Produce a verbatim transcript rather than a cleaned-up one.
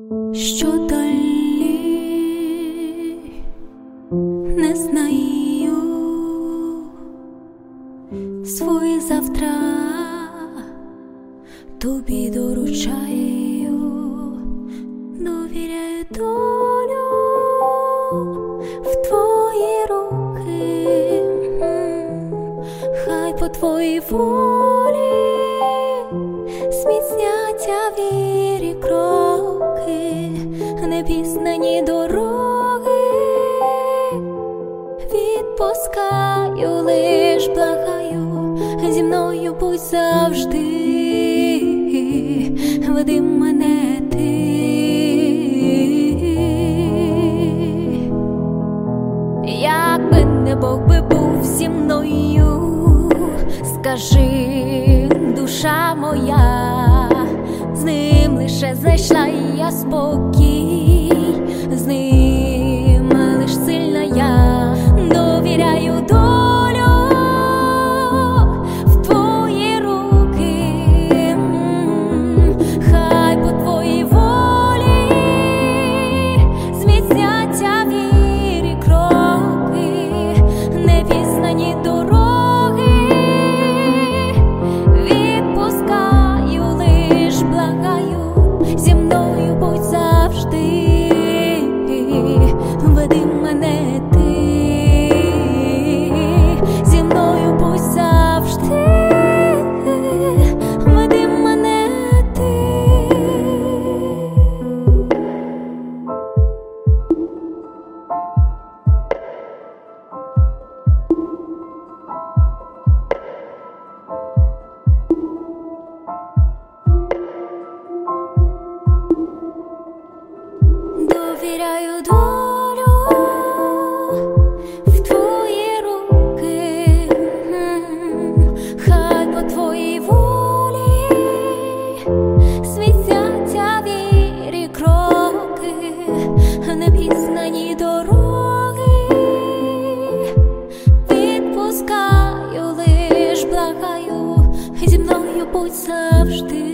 Що далі, не знаю, свої завтра тобі доручаю, довіряю долю в твої руки, хай по твоїй волі зміцняться вірі кроки, непізнані дороги, відпускаю, лиш благаю, зі мною будь завжди, веди мене ти. Якби не Бог би був зі мною, скажи, душа моя, з ним лише знайшла я спокій, з ним лиш сильна я, довіряю долю в твої руки, хай по твоїй волі зміцняться вірі кроки, непізнані дороги, відпускаю, лиш благаю, зі мною будь завжди, веди мене ти, зі мною будь завжди, веди мене ти. Довіряю долю в твої руки, хай по твоїй волі світяться вірі кроки, непізнані дороги, відпускаю, лиш благаю, зі мною будь завжди.